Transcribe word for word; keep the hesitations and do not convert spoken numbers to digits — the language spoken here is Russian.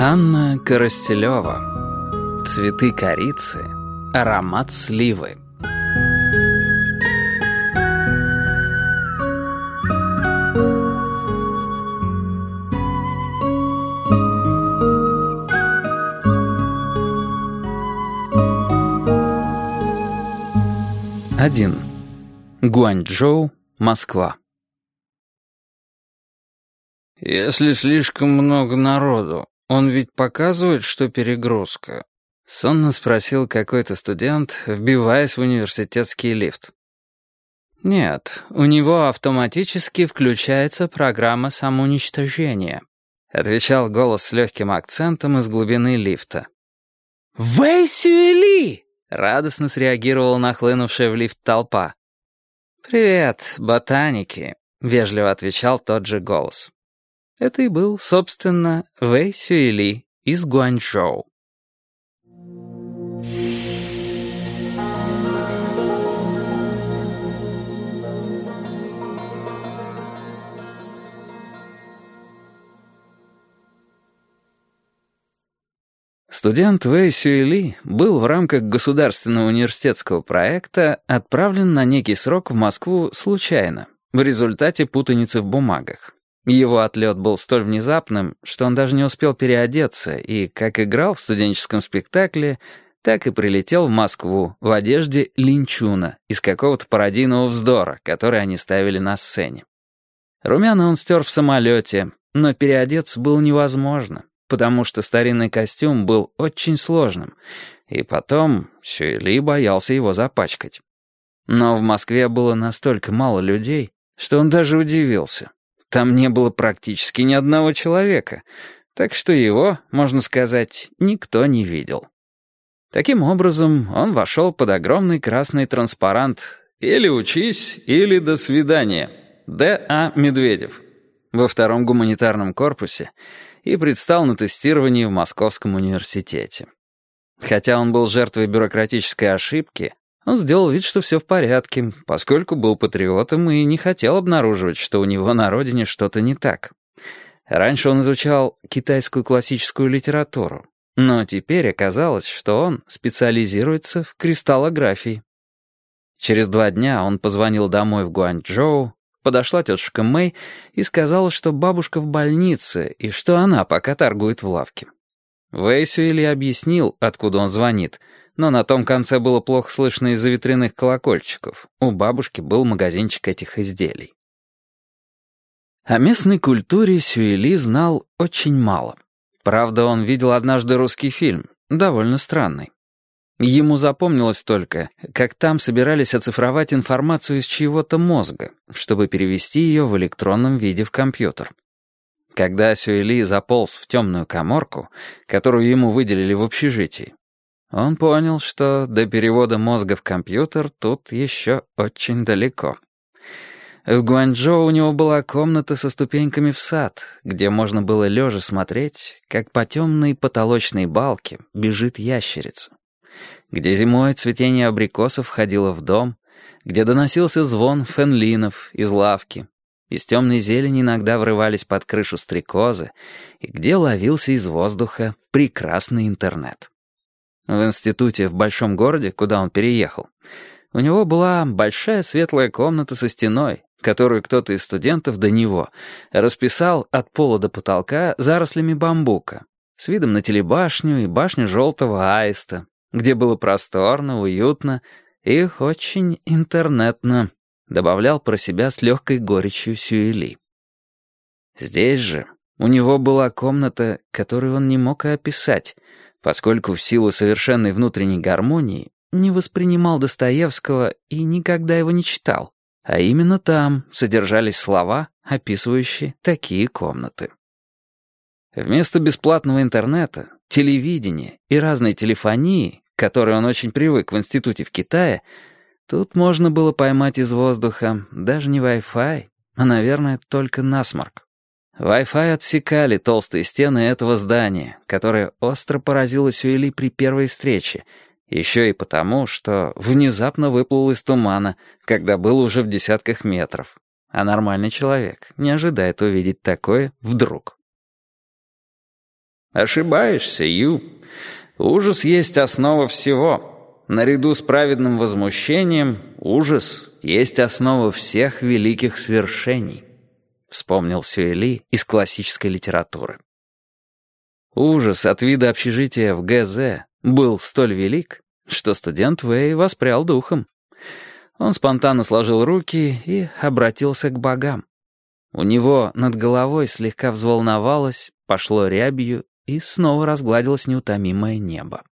Анна Коростелева. Цветы корицы. Аромат сливы. Один. Гуанчжоу, Москва. «Если слишком много народу, он ведь показывает, что перегрузка?» — сонно спросил какой-то студент, вбиваясь в университетский лифт. «Нет, у него автоматически включается программа самоуничтожения», — отвечал голос с легким акцентом из глубины лифта. «Вэй Сюэли!» — радостно среагировала нахлынувшая в лифт толпа. «Привет, ботаники», — вежливо отвечал тот же голос. Это и был, собственно, Вэй Сюэли из Гуанчжоу. Студент Вэй Сюэли был в рамках государственного университетского проекта отправлен на некий срок в Москву случайно, в результате путаницы в бумагах. Его отлет был столь внезапным, что он даже не успел переодеться и, как играл в студенческом спектакле, так и прилетел в Москву в одежде линчуна из какого-то пародийного вздора, который они ставили на сцене. Румяна он стер в самолете, но переодеться было невозможно, потому что старинный костюм был очень сложным, и потом Сюэли боялся его запачкать. Но в Москве было настолько мало людей, что он даже удивился. Там не было практически ни одного человека, так что его, можно сказать, никто не видел. Таким образом, он вошел под огромный красный транспарант «Или учись, или до свидания» Д А Медведев во втором гуманитарном корпусе и предстал на тестировании в Московском университете. Хотя он был жертвой бюрократической ошибки, он сделал вид, что все в порядке, поскольку был патриотом и не хотел обнаруживать, что у него на родине что-то не так. Раньше он изучал китайскую классическую литературу, но теперь оказалось, что он специализируется в кристаллографии. Через два дня он позвонил домой в Гуанчжоу, подошла тетушка Мэй и сказала, что бабушка в больнице и что она пока торгует в лавке. Вэй Сюэли объяснил, откуда он звонит, но на том конце было плохо слышно из-за ветряных колокольчиков. У бабушки был магазинчик этих изделий. О местной культуре Сюэли знал очень мало. Правда, он видел однажды русский фильм, довольно странный. Ему запомнилось только, как там собирались оцифровать информацию из чьего-то мозга, чтобы перевести ее в электронном виде в компьютер. Когда Сюэли заполз в темную каморку, которую ему выделили в общежитии, он понял, что до перевода мозга в компьютер тут еще очень далеко. В Гуанчжоу у него была комната со ступеньками в сад, где можно было лежа смотреть, как по темной потолочной балке бежит ящерица, где зимой цветение абрикосов входило в дом, где доносился звон фенлинов из лавки, из темной зелени иногда врывались под крышу стрекозы, и где ловился из воздуха прекрасный интернет. В институте в большом городе, куда он переехал, у него была большая светлая комната со стеной, которую кто-то из студентов до него расписал от пола до потолка зарослями бамбука, с видом на телебашню и башню желтого аиста, где было просторно, уютно и очень интернетно, добавлял про себя с легкой горечью Сюэли. Здесь же у него была комната, которую он не мог и описать, поскольку в силу совершенной внутренней гармонии не воспринимал Достоевского и никогда его не читал, а именно там содержались слова, описывающие такие комнаты. Вместо бесплатного интернета, телевидения и разной телефонии, к которой он очень привык в институте в Китае, тут можно было поймать из воздуха даже не Wi-Fi, а, наверное, только насморк. Wi-Fi отсекали толстые стены этого здания, которое остро поразило Сюэли при первой встрече, еще и потому, что внезапно выплыл из тумана, когда был уже в десятках метров. А нормальный человек не ожидает увидеть такое вдруг. Ошибаешься, Ю. Ужас есть основа всего. Наряду с праведным возмущением, ужас есть основа всех великих свершений. Вспомнил Сюэли из классической литературы. Ужас от вида общежития в ГЗ был столь велик, что студент Вэй воспрял духом. Он спонтанно сложил руки и обратился к богам. У него над головой слегка взволновалось, пошло рябью и снова разгладилось неутомимое небо.